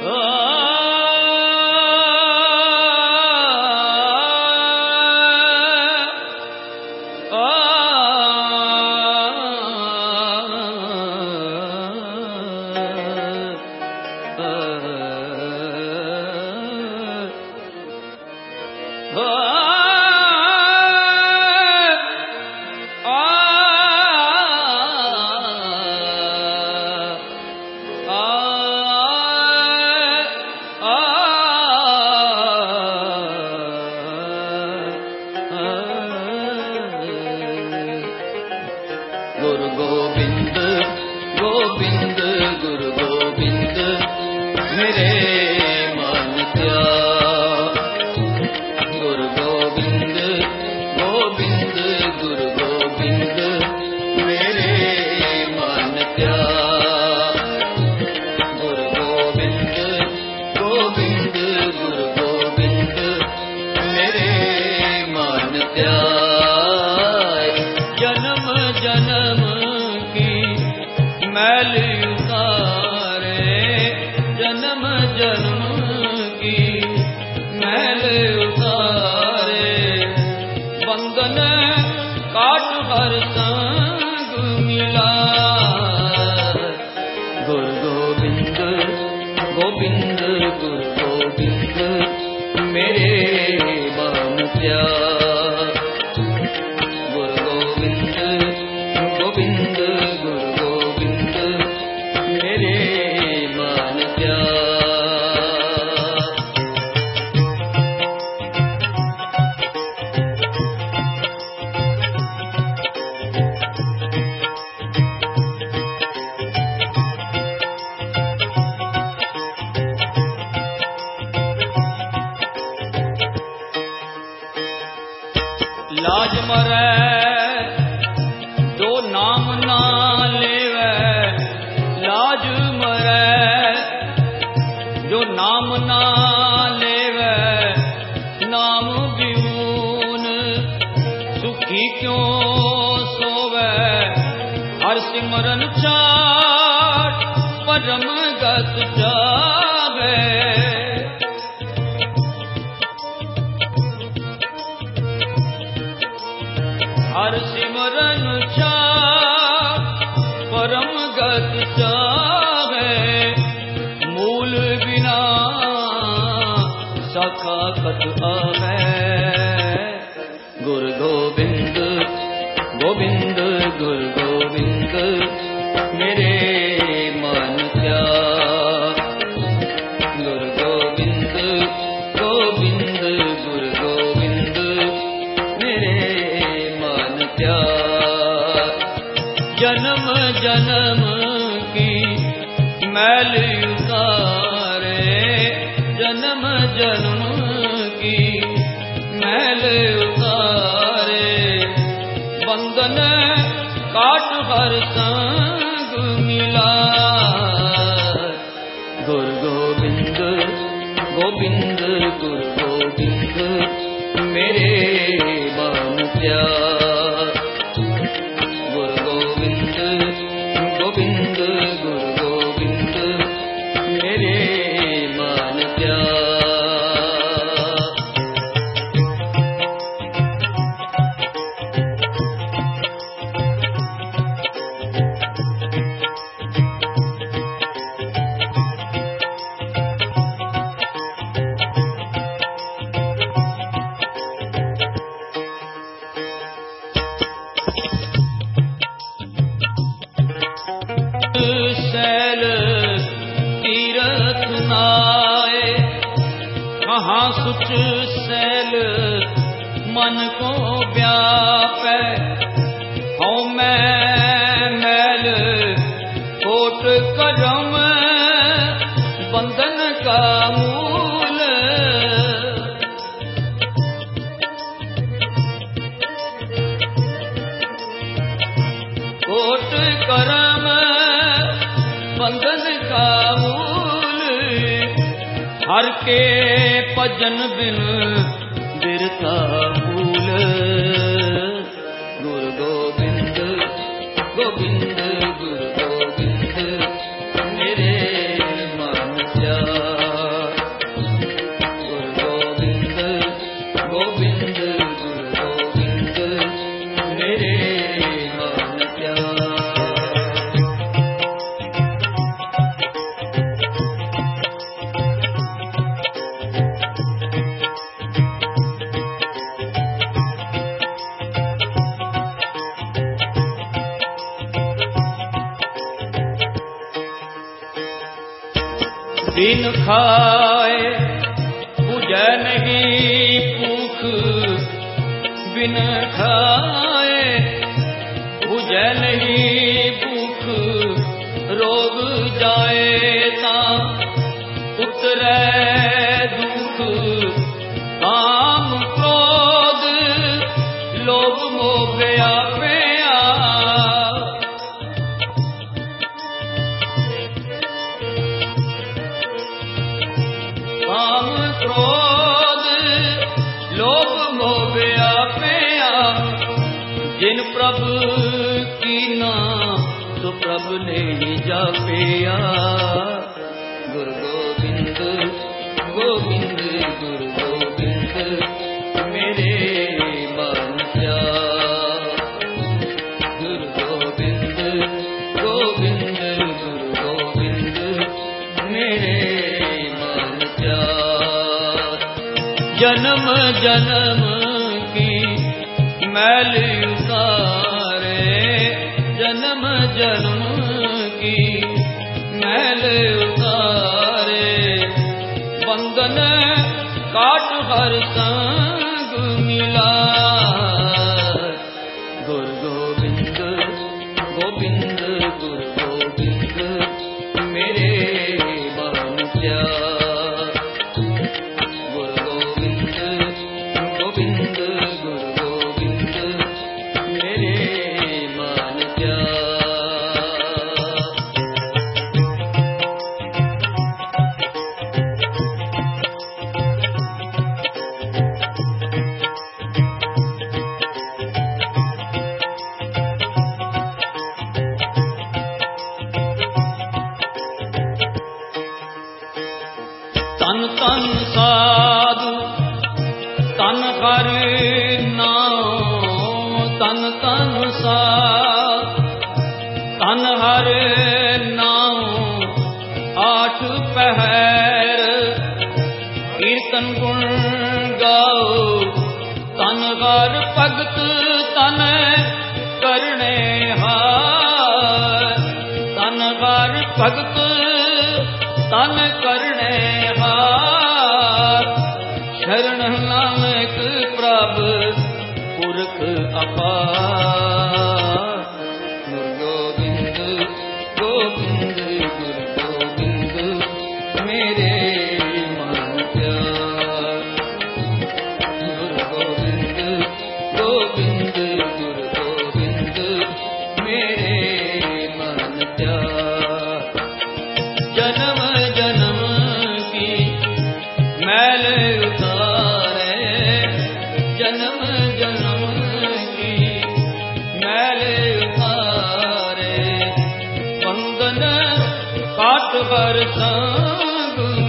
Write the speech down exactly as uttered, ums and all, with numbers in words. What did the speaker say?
लाज मरै जो नाम ना लेवै, लाज मरै जो नाम ना लेवै, नाम बिऊन सुखी क्यों सोवै। हर सिमरन चाट परम गत जावै, हर सिमरन चाट परम गत चावै। मूल बिना सखा कत आवै। गुर गोबिंद गोबिंद गुर गोबिंद मेरे मन क्या। गुर गोबिंद गोबिंद गुर गोबिंद मेरे जन्म जन्म की मैल उतारे, जन्म जन्म की मैल उतारे। बंधन काट हर संग मिला। गुर गोबिंद गोबिंद गुर गोबिंद मेरे मन प्यार। गुर गोबिंद गोबिंद गुर गोबिंद मेरे मन प्यार। सैल तीरथ नाए, कहाँ सुच सैल मन को व्यापै। हौ मैं मैल कोट करम बंधन का मूल। कोट करम बंधन का मूल। हर के भजन बिन बिरथा भूल। गुर गोबिंद गोबिंद गुर गोबिंद मेरे मन प्यार। बिन खाए बुझै नहीं भूख, बिन खाए बुझै नहीं भूख, रोग जाए ता उतरै दुख, काम क्रोध लोभ मोह व्यापया, काम क्रोध लोभ मोह व्यापया, जिन प्रभु कीना तो प्रभु ने ही जापिया। गुरु गोविंद गोविंद गुरु गोविंद मेरे मन प्यार, गुरु गोविंद गोविंद गुरु गोविंद मेरे मन प्यार। जन्म जन्म की मैल उतारे, जन्म जन्म की मैल उतारे, बंधन काट हर संग मिला। गुरु गोविंद गोविंद गुरु गोविंद मेरे मन प्यार, गुरु गोविंद गोविंद गुरु गोविंद मेरे मन प्यार। तन तन साधु तन हर नाम, तन तन साधु तन हर नाम, आठ पहर कीर्तन गुण गाओ, तन हर भगत तन करने हार, तन हर भगत तन करने हार, शरण नानक प्रभ पुरख अपार। गुरु गोविंद गोविंद गुरु गोविंद मेरे मन प्यार, गुरु गोविंद गोविंद गुरु गोविंद मेरे मन प्यार। जन्म जन्म की मैल उतारे, जन्म जन्म की मैल उतारे, बंधन काट हर संग